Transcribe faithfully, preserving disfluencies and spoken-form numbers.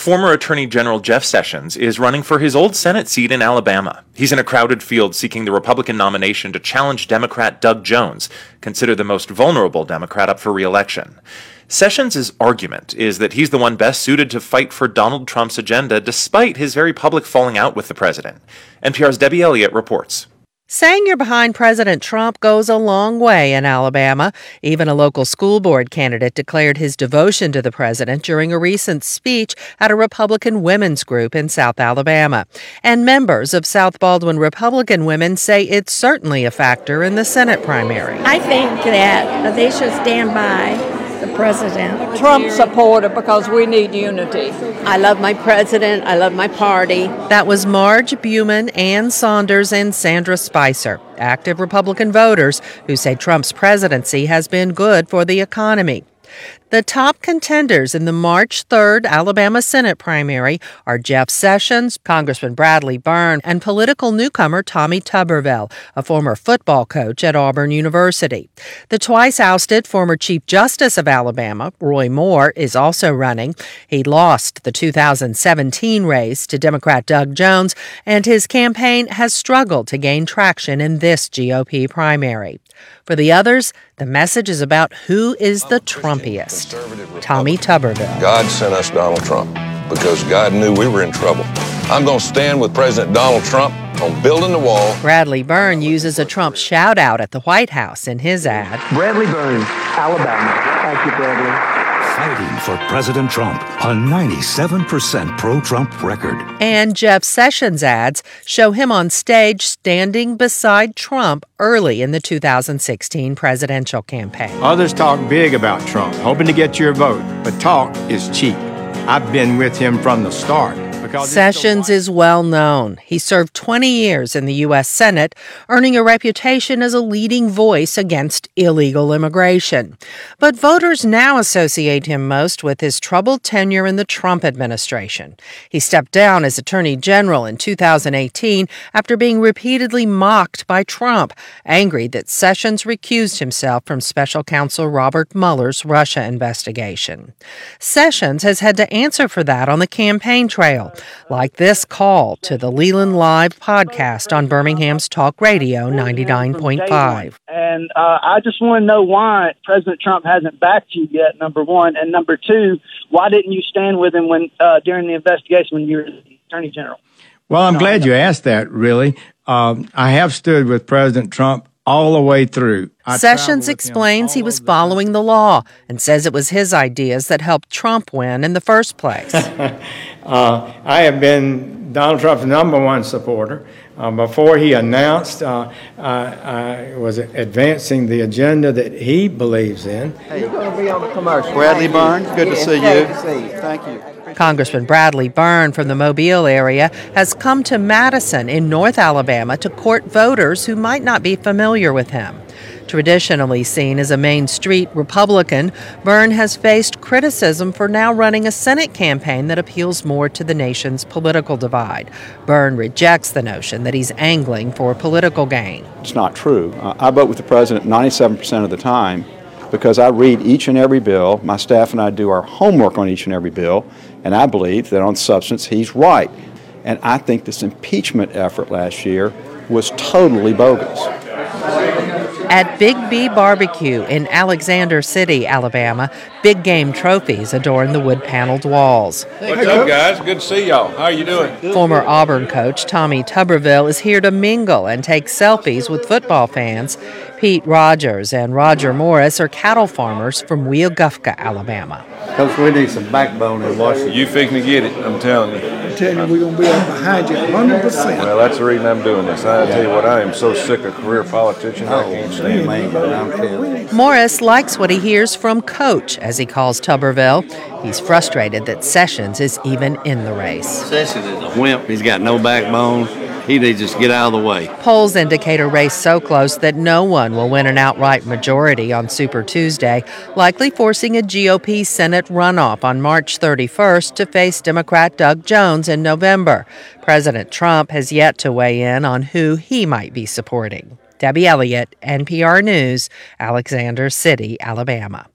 Former Attorney General Jeff Sessions is running for his old Senate seat in Alabama. He's in a crowded field seeking the Republican nomination to challenge Democrat Doug Jones, considered the most vulnerable Democrat up for re-election. Sessions' argument is that he's the one best suited to fight for Donald Trump's agenda despite his very public falling out with the president. N P R's Debbie Elliott reports. Saying you're behind President Trump goes a long way in Alabama. Even a local school board candidate declared his devotion to the president during a recent speech at a Republican women's group in South Alabama. And members of South Baldwin Republican women say it's certainly a factor in the Senate primary. I think that they should stand by the president. Trump supporter because we need unity. I love my president. I love my party. That was Marge Buman, Ann Saunders, and Sandra Spicer, active Republican voters who say Trump's presidency has been good for the economy. The top contenders in the March third Alabama Senate primary are Jeff Sessions, Congressman Bradley Byrne, and political newcomer Tommy Tuberville, a former football coach at Auburn University. The twice-ousted former Chief Justice of Alabama, Roy Moore, is also running. He lost the two thousand seventeen race to Democrat Doug Jones, and his campaign has struggled to gain traction in this G O P primary. For the others, the message is about who is the Trumpiest. Tommy Tuberville. God sent us Donald Trump because God knew we were in trouble. I'm going to stand with President Donald Trump on building the wall. Bradley Byrne uses a Trump shout-out at the White House in his ad. Bradley Byrne, Alabama. Thank you, Bradley. Fighting for President Trump, a ninety-seven percent pro-Trump record. And Jeff Sessions' ads show him on stage standing beside Trump early in the two thousand sixteen presidential campaign. Others talk big about Trump, hoping to get your vote, but talk is cheap. I've been with him from the start. Sessions is well known. He served twenty years in the U S Senate, earning a reputation as a leading voice against illegal immigration. But voters now associate him most with his troubled tenure in the Trump administration. He stepped down as Attorney General in two thousand eighteen after being repeatedly mocked by Trump, angry that Sessions recused himself from Special Counsel Robert Mueller's Russia investigation. Sessions has had to answer for that on the campaign trail, like this call to the Leland Live podcast on Birmingham's Talk Radio ninety-nine point five. And uh, I just want to know why President Trump hasn't backed you yet, number one. And number two, why didn't you stand with him when uh, during the investigation when you were the Attorney General? Well, I'm glad you asked that, really. Um, I have stood with President Trump all the way through. I Sessions explains he was following the law and says it was his ideas that helped Trump win in the first place. uh, I have been Donald Trump's number one supporter. Uh, before he announced, uh, I, I was advancing the agenda that he believes in. Hey, you're going to be on the commercial. Bradley Byrne, good to see you. Thank you. Congressman Bradley Byrne from the Mobile area has come to Madison in North Alabama to court voters who might not be familiar with him. Traditionally seen as a Main Street Republican, Byrne has faced criticism for now running a Senate campaign that appeals more to the nation's political divide. Byrne rejects the notion that he's angling for political gain. It's not true. Uh, I vote with the president ninety-seven percent of the time because I read each and every bill. My staff and I do our homework on each and every bill, and I believe that on substance he's right. And I think this impeachment effort last year was totally bogus. At Big B Barbecue in Alexander City, Alabama, big game trophies adorn the wood-paneled walls. What's up, guys? Good to see y'all. How are you doing? Former Auburn coach Tommy Tuberville is here to mingle and take selfies with football fans. Pete Rogers and Roger Morris are cattle farmers from Weogufka, Alabama. Coach, we need some backbone in Washington. You fixing to get it, I'm telling you. I'm telling you, we're going to be up behind you one hundred percent. Well, that's the reason I'm doing this. I tell you what, I am so sick of career politicians, I can't stand it. Morris likes what he hears from Coach, as he calls Tuberville. He's frustrated that Sessions is even in the race. Sessions is a wimp. He's got no backbone. He needs to just get out of the way. Polls indicate a race so close that no one will win an outright majority on Super Tuesday, likely forcing a G O P Senate runoff on March thirty-first to face Democrat Doug Jones in November. President Trump has yet to weigh in on who he might be supporting. Debbie Elliott, N P R News, Alexander City, Alabama.